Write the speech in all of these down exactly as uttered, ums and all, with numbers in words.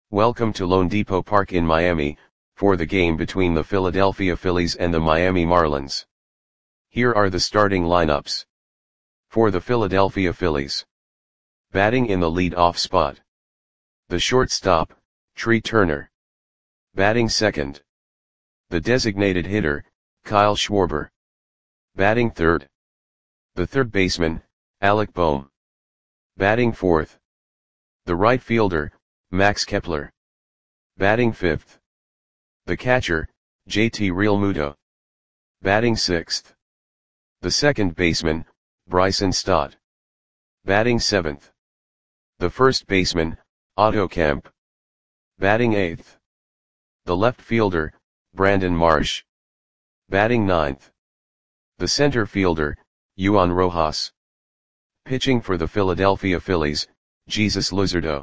Welcome to loanDepot Park in Miami, for the game between the Philadelphia Phillies and the Miami Marlins. Here are the starting lineups. For the Philadelphia Phillies. Batting in the lead-off spot. The shortstop, Trea Turner. Batting second. The designated hitter, Kyle Schwarber. Batting third. The third baseman, Alec Bohm. Batting fourth. The right fielder, Max Kepler. Batting fifth. The catcher, J T Realmuto. Batting sixth. The second baseman, Bryson Stott. Batting seventh. The first baseman, Otto Kemp. Batting eighth. The left fielder, Brandon Marsh. Batting ninth. The center fielder, Juan Rojas. Pitching for the Philadelphia Phillies, Jesus Luzardo.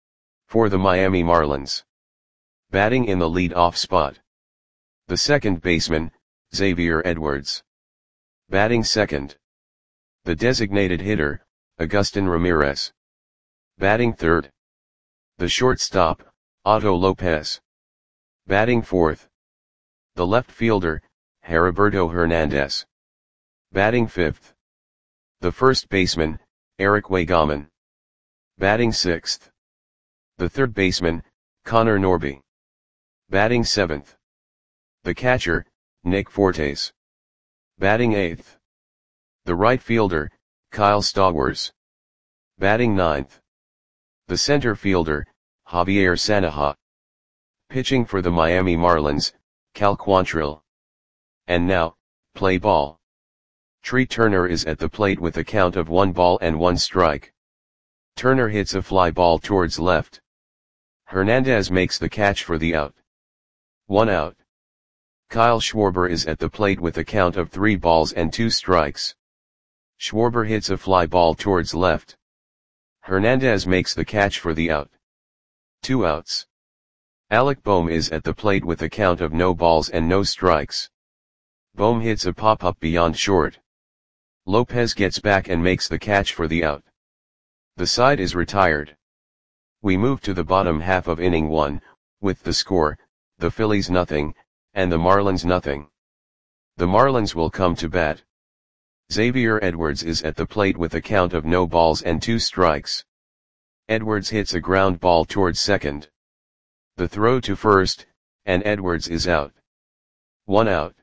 For the Miami Marlins. Batting in the lead-off spot. The second baseman, Xavier Edwards. Batting second. The designated hitter, Agustin Ramirez. Batting third. The shortstop, Otto Lopez. Batting fourth. The left fielder, Heriberto Hernandez. Batting fifth. The first baseman, Eric Waygaman. Batting sixth. The third baseman, Connor Norby. Batting seventh. The catcher, Nick Fortes. Batting eighth. The right fielder, Kyle Stowers. Batting ninth. The center fielder, Javier Sanaha. Pitching for the Miami Marlins, Cal Quantrill. And now, play ball. Trea Turner is at the plate with a count of one ball and one strike. Turner hits a fly ball towards left. Hernandez makes the catch for the out. One out. Kyle Schwarber is at the plate with a count of three balls and two strikes. Schwarber hits a fly ball towards left. Hernandez makes the catch for the out. Two outs. Alec Bohm is at the plate with a count of no balls and no strikes. Bohm hits a pop-up beyond short. Lopez gets back and makes the catch for the out. The side is retired. We move to the bottom half of inning one, with the score, the Phillies nothing, and the Marlins nothing. The Marlins will come to bat. Xavier Edwards is at the plate with a count of no balls and two strikes. Edwards hits a ground ball towards second. The throw to first, and Edwards is out. One out.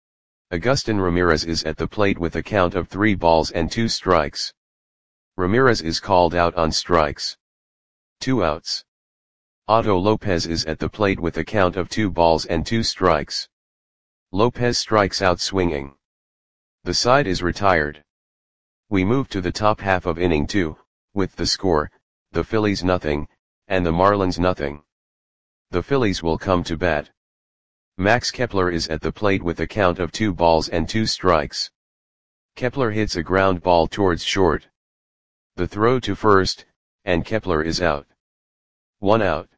Agustin Ramirez is at the plate with a count of three balls and two strikes. Ramirez is called out on strikes. Two outs. Otto Lopez is at the plate with a count of two balls and two strikes. Lopez strikes out swinging. The side is retired. We move to the top half of inning two, with the score, the Phillies nothing, and the Marlins nothing. The Phillies will come to bat. Max Kepler is at the plate with a count of two balls and two strikes. Kepler hits a ground ball towards short. The throw to first, and Kepler is out. One out.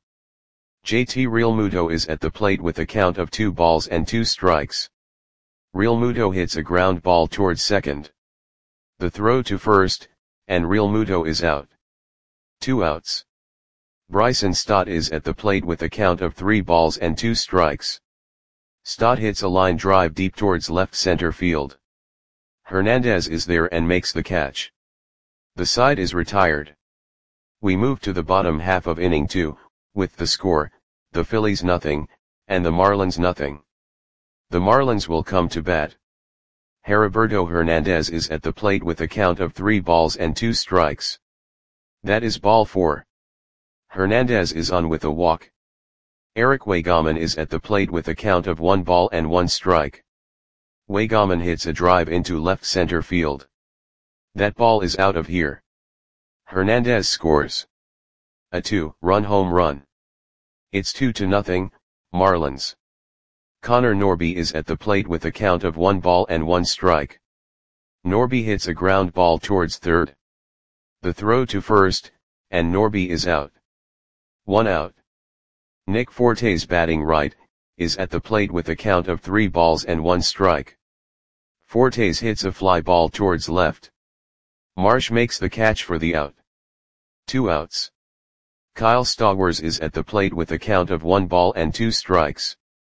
J T Realmuto is at the plate with a count of two balls and two strikes. Realmuto hits a ground ball towards second. The throw to first, and Realmuto is out. Two outs. Bryson Stott is at the plate with a count of three balls and two strikes. Stott hits a line drive deep towards left center field. Hernandez is there and makes the catch. The side is retired. We move to the bottom half of inning two, with the score, the Phillies nothing, and the Marlins nothing. The Marlins will come to bat. Heriberto Hernandez is at the plate with a count of three balls and two strikes. That is ball four. Hernandez is on with a walk. Eric Waygaman is at the plate with a count of one ball and one strike. Waygaman hits a drive into left center field. That ball is out of here. Hernandez scores a two-run home run. It's two to nothing, Marlins. Connor Norby is at the plate with a count of one ball and one strike. Norby hits a ground ball towards third. The throw to first, and Norby is out. One out. Nick Fortes, batting right, is at the plate with a count of three balls and one strike. Fortes hits a fly ball towards left. Marsh makes the catch for the out. Two outs. Kyle Stowers is at the plate with a count of one ball and two strikes.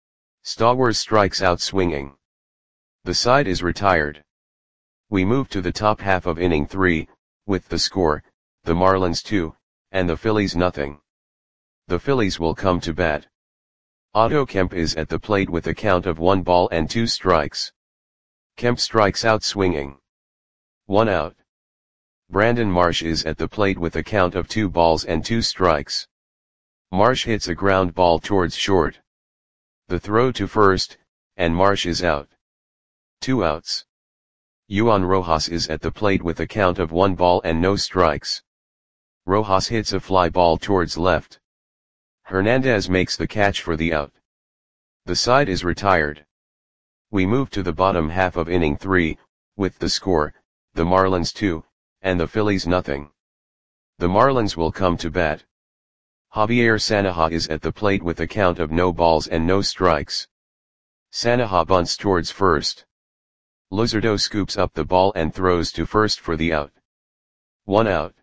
Stowers strikes out swinging. The side is retired. We move to the top half of inning three, with the score, the Marlins two, and the Phillies nothing. The Phillies will come to bat. Otto Kemp is at the plate with a count of one ball and two strikes. Kemp strikes out swinging. One out. Brandon Marsh is at the plate with a count of two balls and two strikes. Marsh hits a ground ball towards short. The throw to first, and Marsh is out. Two outs. Juan Rojas is at the plate with a count of one ball and no strikes. Rojas hits a fly ball towards left. Hernandez makes the catch for the out. The side is retired. We move to the bottom half of inning three, with the score, the Marlins two, and the Phillies nothing. The Marlins will come to bat. Javier Sanaja is at the plate with a count of no balls and no strikes. Sanaja bunts towards first. Luzardo scoops up the ball and throws to first for the out. One out.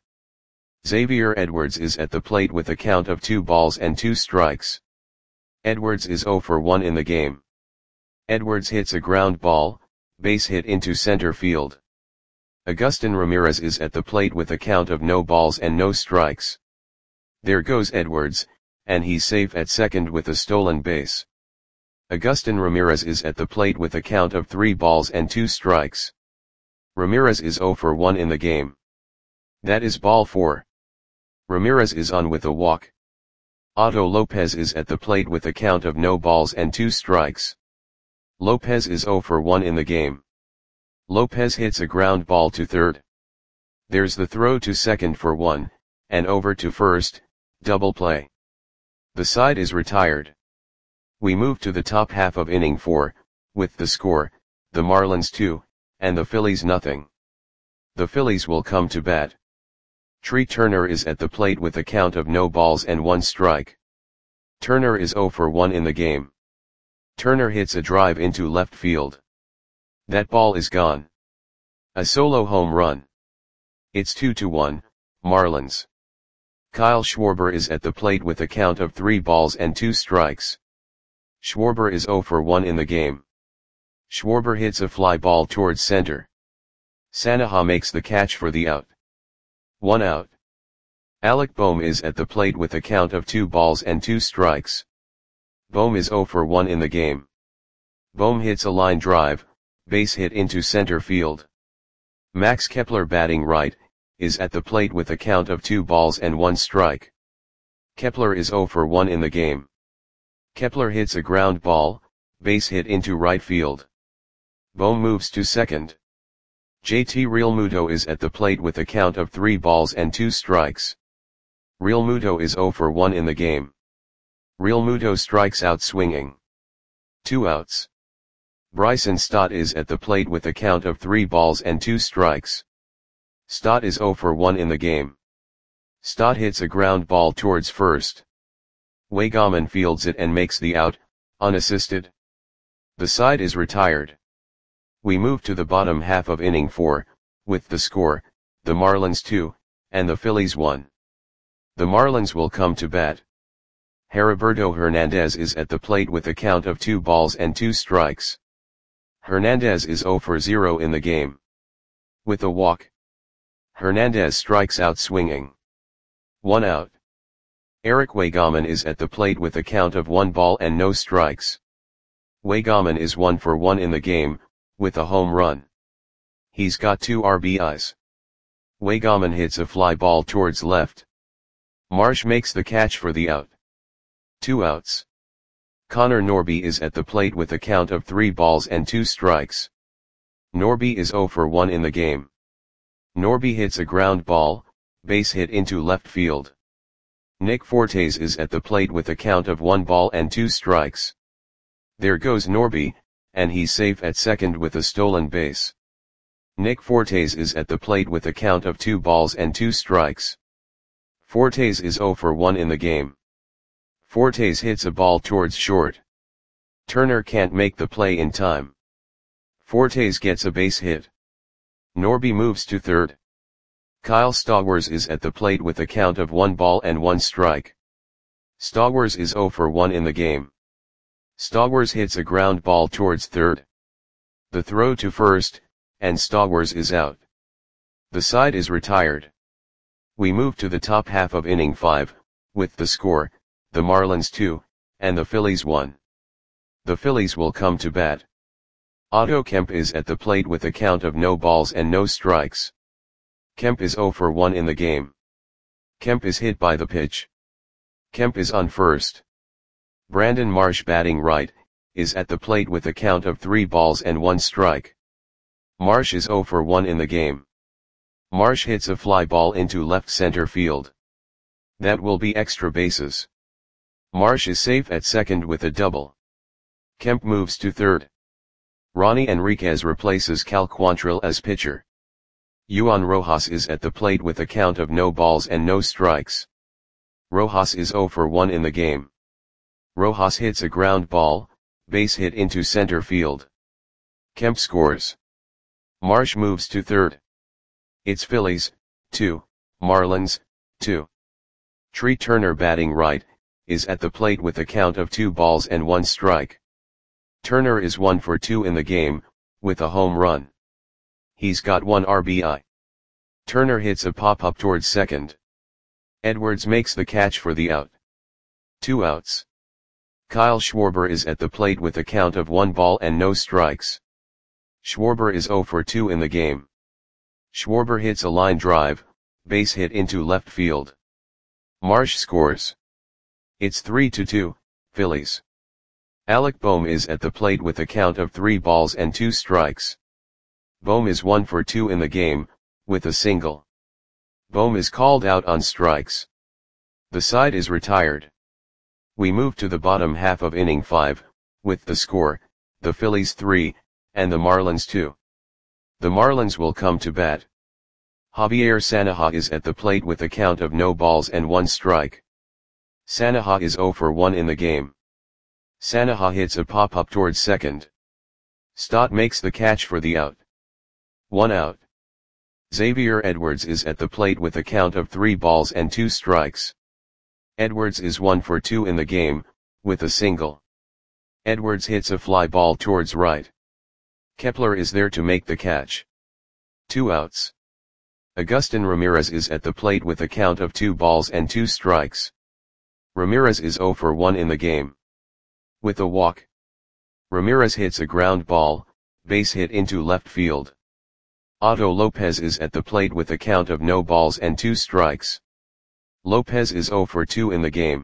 Xavier Edwards is at the plate with a count of two balls and two strikes. Edwards is zero for one in the game. Edwards hits a ground ball, base hit into center field. Agustin Ramirez is at the plate with a count of no balls and no strikes. There goes Edwards, and he's safe at second with a stolen base. Agustin Ramirez is at the plate with a count of three balls and two strikes. Ramirez is zero for one in the game. That is ball four. Ramirez is on with a walk. Otto Lopez is at the plate with a count of no balls and two strikes. Lopez is zero for one in the game. Lopez hits a ground ball to third. There's the throw to second for one, and over to first, double play. The side is retired. We move to the top half of inning four, with the score, the Marlins two, and the Phillies nothing. The Phillies will come to bat. Trey Turner is at the plate with a count of no balls and one strike. Turner is zero for one in the game. Turner hits a drive into left field. That ball is gone. A solo home run. It's two to one, Marlins. Kyle Schwarber is at the plate with a count of three balls and two strikes. Schwarber is zero for one in the game. Schwarber hits a fly ball towards center. Sanaja makes the catch for the out. One out. Alec Bohm is at the plate with a count of two balls and two strikes. Bohm is zero for one in the game. Bohm hits a line drive, base hit into center field. Max Kepler, batting right, is at the plate with a count of two balls and one strike. Kepler is zero for one in the game. Kepler hits a ground ball, base hit into right field. Bohm moves to second. J T Realmuto is at the plate with a count of three balls and two strikes. Realmuto is zero for one in the game. Realmuto strikes out swinging. Two outs. Bryson Stott is at the plate with a count of three balls and two strikes. Stott is zero for one in the game. Stott hits a ground ball towards first. Waygaman fields it and makes the out, unassisted. The side is retired. We move to the bottom half of inning four, with the score, the Marlins two, and the Phillies one. The Marlins will come to bat. Heriberto Hernandez is at the plate with a count of two balls and two strikes. Hernandez is zero for zero in the game. With a walk. Hernandez strikes out swinging. One out. Eric Waygaman is at the plate with a count of one ball and no strikes. Waygaman is one for one in the game, with a home run. He's got two R B Is. Waygaman hits a fly ball towards left. Marsh makes the catch for the out. Two outs. Connor Norby is at the plate with a count of three balls and two strikes. Norby is zero for one in the game. Norby hits a ground ball, base hit into left field. Nick Fortes is at the plate with a count of one ball and two strikes. There goes Norby, and he's safe at second with a stolen base. Nick Fortes is at the plate with a count of two balls and two strikes. Fortes is zero for one in the game. Fortes hits a ball towards short. Turner can't make the play in time. Fortes gets a base hit. Norby moves to third. Kyle Stowers is at the plate with a count of one ball and one strike. Stowers is zero for one in the game. Stowers hits a ground ball towards third. The throw to first, and Stowers is out. The side is retired. We move to the top half of inning five, with the score, the Marlins two, and the Phillies one. The Phillies will come to bat. Otto Kemp is at the plate with a count of no balls and no strikes. Kemp is zero for one in the game. Kemp is hit by the pitch. Kemp is on first. Brandon Marsh, batting right, is at the plate with a count of three balls and one strike. Marsh is zero for one in the game. Marsh hits a fly ball into left center field. That will be extra bases. Marsh is safe at second with a double. Kemp moves to third. Ronnie Enriquez replaces Cal Quantrill as pitcher. Juan Rojas is at the plate with a count of no balls and no strikes. Rojas is zero for one in the game. Rojas hits a ground ball, base hit into center field. Kemp scores. Marsh moves to third. It's Phillies, two, Marlins, two. Tree Turner, batting right, is at the plate with a count of two balls and one strike. Turner is one for two in the game, with a home run. He's got one R B I. Turner hits a pop-up towards second. Edwards makes the catch for the out. Two outs. Kyle Schwarber is at the plate with a count of one ball and no strikes. Schwarber is zero for two in the game. Schwarber hits a line drive, base hit into left field. Marsh scores. It's three to two, Phillies. Alec Bohm is at the plate with a count of three balls and two strikes. Bohm is one for two in the game, with a single. Bohm is called out on strikes. The side is retired. We move to the bottom half of inning five, with the score, the Phillies three, and the Marlins two. The Marlins will come to bat. Javier Sanaha is at the plate with a count of no balls and one strike. Sanaha is zero for one in the game. Sanaha hits a pop-up towards second. Stott makes the catch for the out. One out. Xavier Edwards is at the plate with a count of three balls and two strikes. Edwards is one for two in the game, with a single. Edwards hits a fly ball towards right. Kepler is there to make the catch. Two outs. Agustin Ramirez is at the plate with a count of two balls and two strikes. Ramirez is zero for one in the game. With a walk. Ramirez hits a ground ball, base hit into left field. Otto Lopez is at the plate with a count of no balls and two strikes. Lopez is zero for two in the game.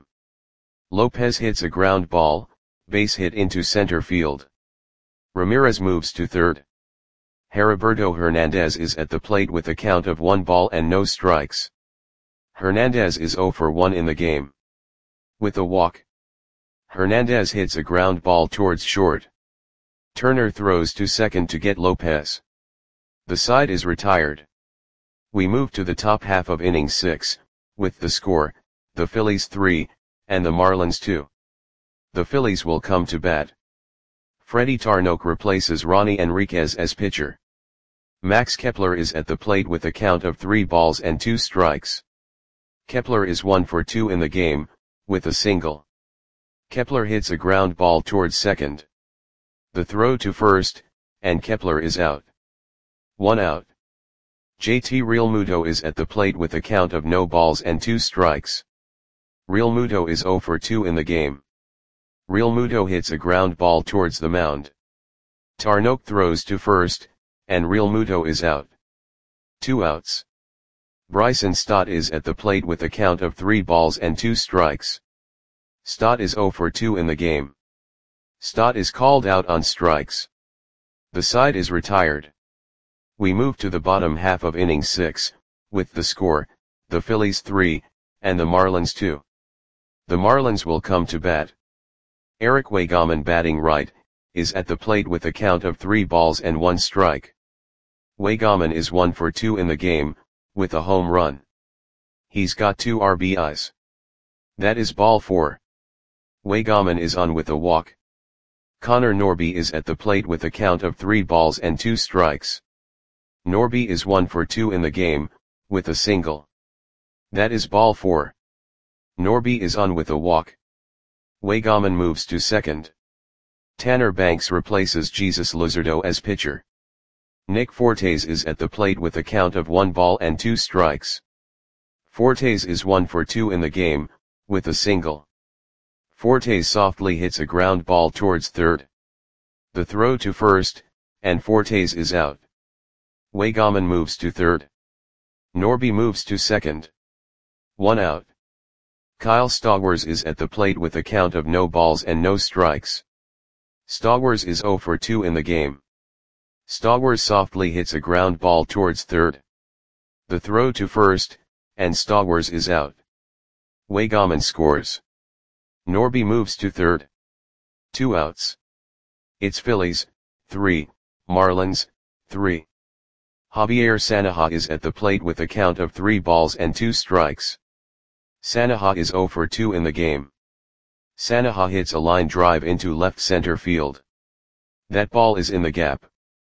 Lopez hits a ground ball, base hit into center field. Ramirez moves to third. Heriberto Hernandez is at the plate with a count of one ball and no strikes. Hernandez is zero for one in the game. With a walk. Hernandez hits a ground ball towards short. Turner throws to second to get Lopez. The side is retired. We move to the top half of inning six, with the score, the Phillies three, and the Marlins two. The Phillies will come to bat. Freddie Tarnok replaces Ronnie Enriquez as pitcher. Max Kepler is at the plate with a count of three balls and two strikes. Kepler is one for two in the game, with a single. Kepler hits a ground ball towards second. The throw to first, and Kepler is out. One out. J T Realmuto is at the plate with a count of no balls and two strikes. Realmuto is zero for two in the game. Realmuto hits a ground ball towards the mound. Tarnok throws to first, and Realmuto is out. Two outs. Bryson Stott is at the plate with a count of three balls and two strikes. Stott is zero for two in the game. Stott is called out on strikes. The side is retired. We move to the bottom half of inning six, with the score, the Phillies three, and the Marlins two. The Marlins will come to bat. Eric Waygaman, batting right, is at the plate with a count of three balls and one strike. Waygaman is one for two in the game, with a home run. He's got two R B Is. That is ball four. Waygaman is on with a walk. Connor Norby is at the plate with a count of three balls and two strikes. Norby is one for two in the game, with a single. That is ball four. Norby is on with a walk. Waygaman moves to second. Tanner Banks replaces Jesus Luzardo as pitcher. Nick Fortes is at the plate with a count of one ball and two strikes. Fortes is one for two in the game, with a single. Fortes softly hits a ground ball towards third. The throw to first, and Fortes is out. Waygaman moves to third. Norby moves to second. One out. Kyle Stowers is at the plate with a count of no balls and no strikes. Stowers is zero for two in the game. Stowers softly hits a ground ball towards third. The throw to first, and Stowers is out. Waygaman scores. Norby moves to third. Two outs. It's Phillies, three, Marlins, three. Javier Sanaha is at the plate with a count of three balls and two strikes. Sanaha is zero for two in the game. Sanaha hits a line drive into left center field. That ball is in the gap.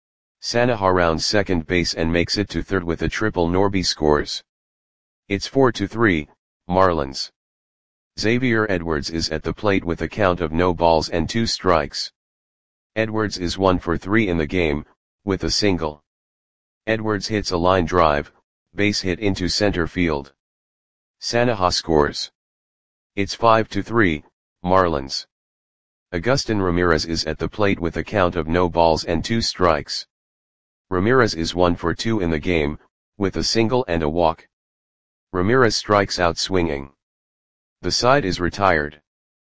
Sanaha rounds second base and makes it to third with a triple. Norby scores. It's four to three, Marlins. Xavier Edwards is at the plate with a count of no balls and two strikes. Edwards is one for three in the game, with a single. Edwards hits a line drive, base hit into center field. Sanaha scores. It's five to three, Marlins. Agustin Ramirez is at the plate with a count of no balls and two strikes. Ramirez is one for two in the game, with a single and a walk. Ramirez strikes out swinging. The side is retired.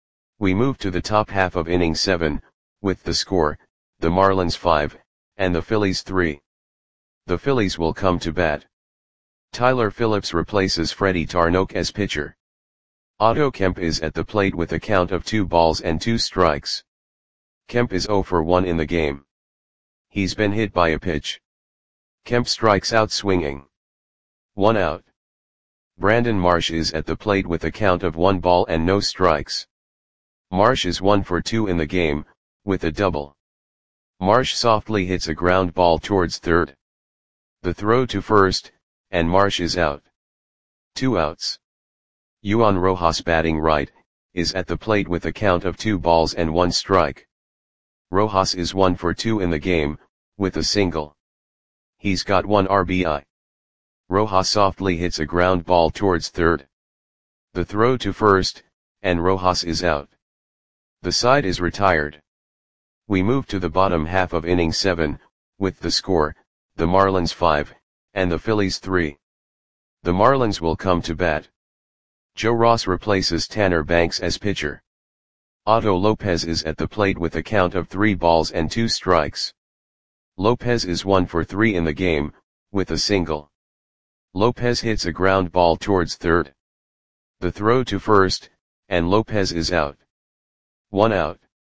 We move to the top half of inning seven, with the score, the Marlins five, and the Phillies three. The Phillies will come to bat. Tyler Phillips replaces Freddie Tarnok as pitcher. Otto Kemp is at the plate with a count of two balls and two strikes. Kemp is zero for one in the game. He's been hit by a pitch. Kemp strikes out swinging. One out. Brandon Marsh is at the plate with a count of one ball and no strikes. Marsh is one for two in the game, with a double. Marsh softly hits a ground ball towards third. The throw to first, and Marsh is out. Two outs. Juan Rojas, batting right, is at the plate with a count of two balls and one strike. Rojas is one for two in the game, with a single. He's got one R B I. Rojas softly hits a ground ball towards third. The throw to first, and Rojas is out. The side is retired. We move to the bottom half of inning seven, with the score, the Marlins five, and the Phillies three. The Marlins will come to bat. Joe Ross replaces Tanner Banks as pitcher. Otto Lopez is at the plate with a count of three balls and two strikes. Lopez is one for three in the game, with a single. Lopez hits a ground ball towards third. The throw to first, and Lopez is out. One out.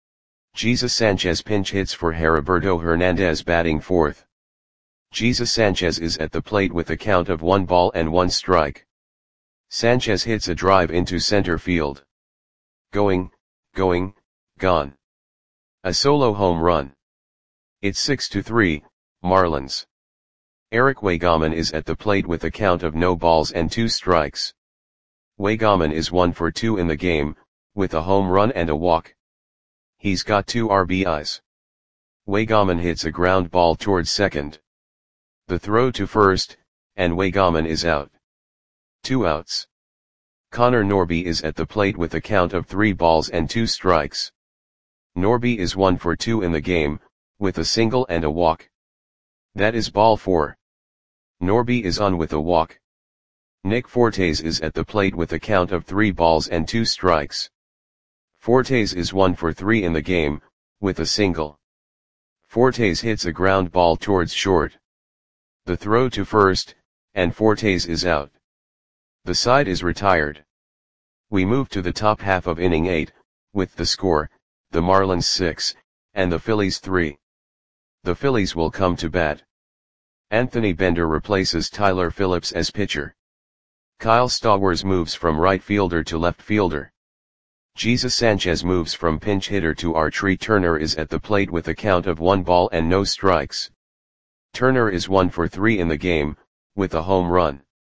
Jesus Sanchez pinch hits for Heriberto Hernandez, batting fourth. Jesus Sanchez is at the plate with a count of one ball and one strike. Sanchez hits a drive into center field. Going, going, gone. A solo home run. It's six to three, Marlins. Eric Waygaman is at the plate with a count of no balls and two strikes. Waygaman is one for two in the game, with a home run and a walk. He's got two R B Is. Waygaman hits a ground ball towards second. The throw to first, and Waygaman is out. Two outs. Connor Norby is at the plate with a count of three balls and two strikes. Norby is one for two in the game, with a single and a walk. That is ball four. Norby is on with a walk. Nick Fortes is at the plate with a count of three balls and two strikes. Fortes is one for three in the game, with a single. Fortes hits a ground ball towards short. The throw to first, and Fortes is out. The side is retired. We move to the top half of inning eight, with the score, the Marlins six, and the Phillies three. The Phillies will come to bat. Anthony Bender replaces Tyler Phillips as pitcher. Kyle Stowers moves from right fielder to left fielder. Jesus Sanchez moves from pinch hitter to archery. Turner is at the plate with a count of one ball and no strikes. Turner is one for three in the game, with a home run.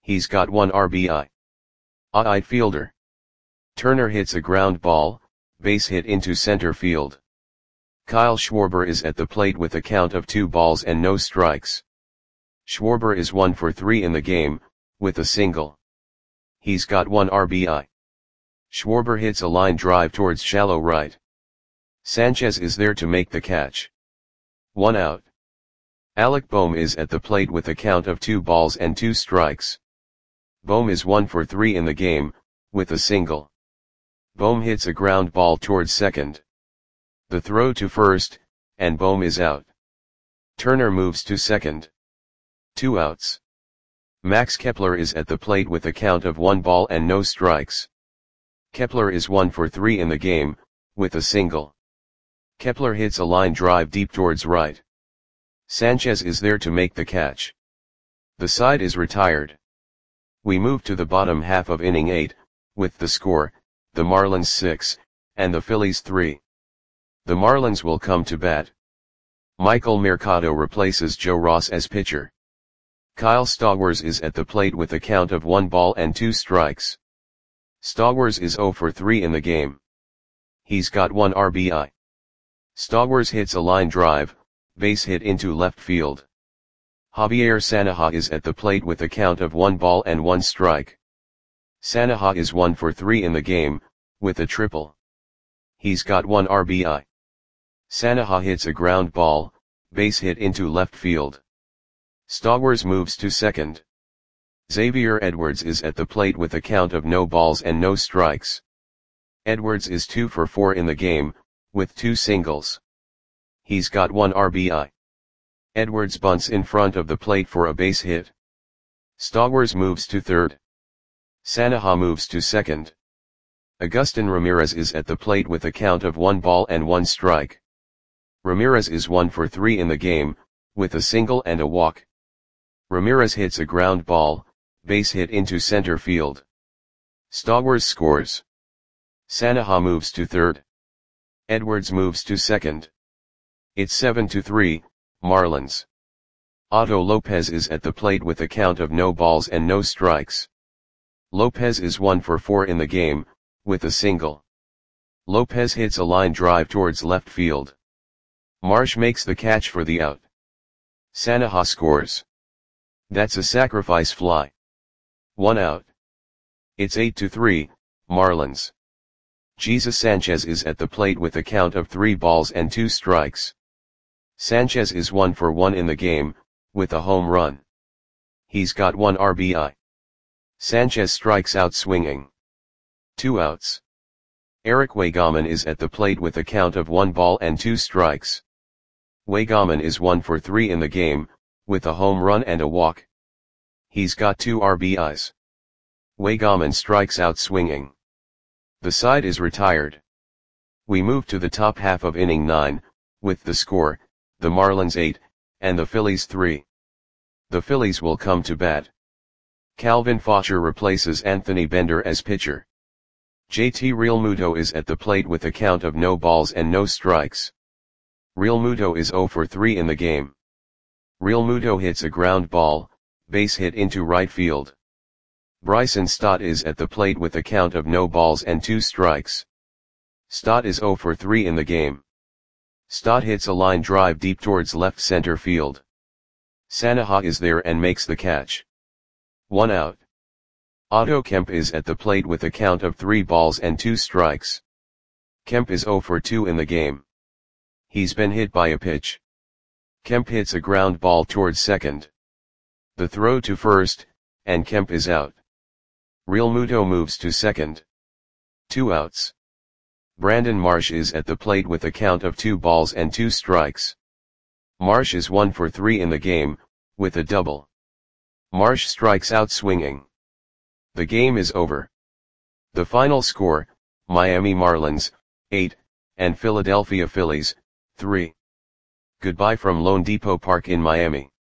He's got one R B I. Right fielder. Turner hits a ground ball, base hit into center field. Kyle Schwarber is at the plate with a count of two balls and no strikes. Schwarber is one for three in the game, with a single. He's got one R B I. Schwarber hits a line drive towards shallow right. Sanchez is there to make the catch. One out. Alec Bohm is at the plate with a count of two balls and two strikes. Bohm is one for three in the game, with a single. Bohm hits a ground ball towards second. The throw to first, and Bohm is out. Turner moves to second. Two outs. Max Kepler is at the plate with a count of one ball and no strikes. Kepler is one for three in the game, with a single. Kepler hits a line drive deep towards right. Sanchez is there to make the catch. The side is retired. We move to the bottom half of inning eight, with the score, the Marlins six, and the Phillies three. The Marlins will come to bat. Michael Mercado replaces Joe Ross as pitcher. Kyle Stowers is at the plate with a count of one ball and two strikes. Stowers is zero for three in the game. He's got one R B I. Stowers hits a line drive, base hit into left field. Javier Sanaha is at the plate with a count of one ball and one strike. Sanaha is one for three in the game, with a triple. He's got one R B I. Sanaha hits a ground ball, base hit into left field. Stowers moves to second. Xavier Edwards is at the plate with a count of no balls and no strikes. Edwards is two for four in the game, with two singles. He's got one R B I. Edwards bunts in front of the plate for a base hit. Stowers moves to third. Sanaha moves to second. Agustin Ramirez is at the plate with a count of one ball and one strike. Ramirez is one for three in the game, with a single and a walk. Ramirez hits a ground ball, base hit into center field. Stowers scores. Sanaha moves to third. Edwards moves to second. It's seven to three, Marlins. Otto Lopez is at the plate with a count of no balls and no strikes. Lopez is one for four in the game, with a single. Lopez hits a line drive towards left field. Marsh makes the catch for the out. Sanaha scores. That's a sacrifice fly. One out. It's eight to three, Marlins. Jesus Sanchez is at the plate with a count of three balls and two strikes. Sanchez is one for one in the game, with a home run. He's got one R B I. Sanchez strikes out swinging. Two outs. Eric Waygaman is at the plate with a count of one ball and two strikes. Waygaman is one for three in the game, with a home run and a walk. He's got two R B Is. Waygaman strikes out swinging. The side is retired. We move to the top half of inning nine, with the score, the Marlins eight, and the Phillies three. The Phillies will come to bat. Calvin Fosher replaces Anthony Bender as pitcher. J T Realmuto is at the plate with a count of no balls and no strikes. Realmuto is zero for three in the game. Realmuto hits a ground ball, base hit into right field. Bryson Stott is at the plate with a count of no balls and two strikes. Stott is zero for three in the game. Stott hits a line drive deep towards left center field. Sanaha is there and makes the catch. One out. Otto Kemp is at the plate with a count of three balls and two strikes. Kemp is zero for two in the game. He's been hit by a pitch. Kemp hits a ground ball towards second. The throw to first, and Kemp is out. Realmuto moves to second. Two outs. Brandon Marsh is at the plate with a count of two balls and two strikes. Marsh is one for three in the game, with a double. Marsh strikes out swinging. The game is over. The final score, Miami Marlins, eight, and Philadelphia Phillies, three. Goodbye from Lone Depot Park in Miami.